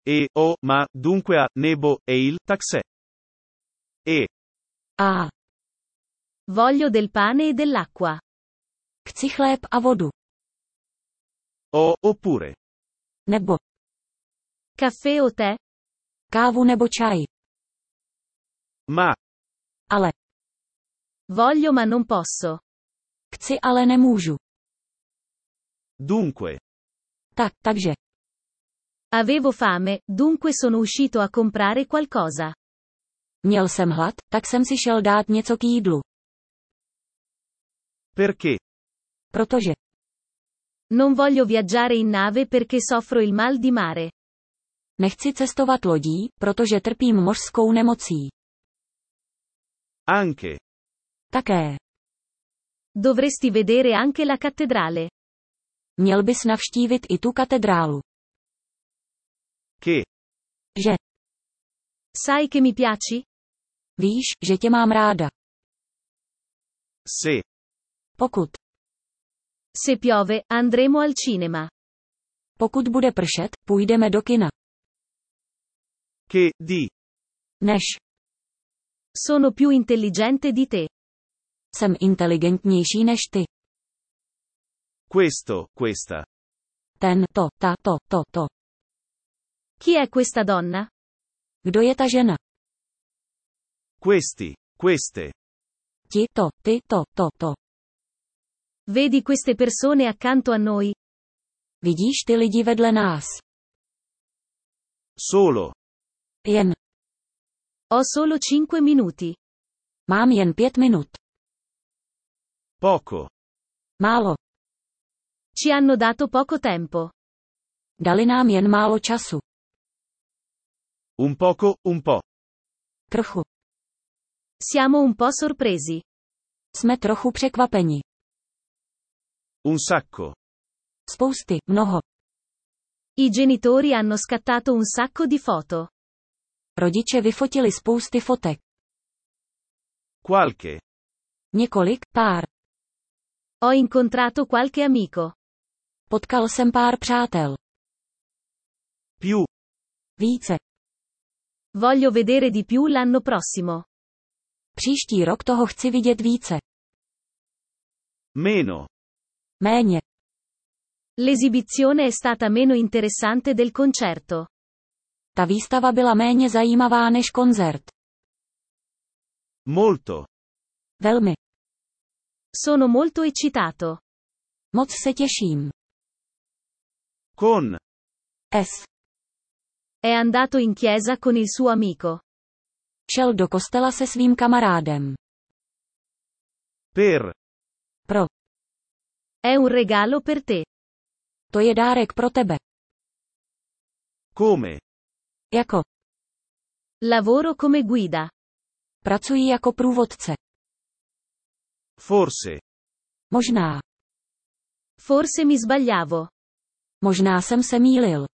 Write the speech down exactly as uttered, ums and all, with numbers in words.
E, o, ma, dunque a, nebo, e il, taxè. E. A. Voglio del pane e dell'acqua. Chci chléb a vodu. O, oppure. Nebo. Caffè o tè? Kávu nebo čaj. Ma. Ale. Voglio ma non posso. Chci, ale nemůžu. Dunque. Tak, takže. Avevo fame, dunque sono uscito a comprare qualcosa. Měl jsem hlad, tak jsem si šel dát něco k jídlu. Perché? Protože. Non voglio viaggiare in nave perché soffro il mal di mare. Nechci cestovat lodí, protože trpím mořskou nemocí. Anche. Také. Dovresti vedere anche la cattedrale. Měl bys navštívit i tu katedrálu. Che. Že. Sai che mi piaci? Víš, že tě mám ráda. Se. Pokud. Se piove, andremo al cinema. Pokud bude pršet, půjdeme do kina. Che, di. Než. Sono più intelligente di te. Jsem inteligentnější než ty. Questo, questa. Ten, to, ta, to, to, to. Chi è questa donna? Kdo je ta žena? Questi, queste. Ti, to, ty, to, to, to. Vedi queste persone accanto a noi? Vidíš ty lidi vedle nás? Solo. Jen. Ho solo cinque minuti. Mám jen pět minut. Poco. Málo. Ci hanno dato poco tempo. Dali nám jen málo času. Un poco, un po'. Trochu. Siamo un po' sorpresi. Jsme trochu překvapeni. Un sacco. Spousty, mnoho. I genitori hanno scattato un sacco di foto. Rodiče vyfotili spousty fotek. Qualche. Několik, pár. Ho incontrato qualche amico. Potkal jsem pár přátel. Più. Více. Voglio vedere di più l'anno prossimo. Příští rok toho chci vidět více. Meno. Méně. L'esibizione è stata meno interessante del concerto. Ta výstava byla méně zajímavá než koncert. Molto. Velmi. Sono molto eccitato. Moc se těším. Con. S. È andato in chiesa con il suo amico. Šel do kostela se svým kamarádem. Per. Pro. È un regalo per te. To je dárek pro tebe. Come. Jako. Lavoro come guida. Pracuji jako průvodce. Forse. Možná. Forse mi sbagliavo. Možná jsem se mýlil.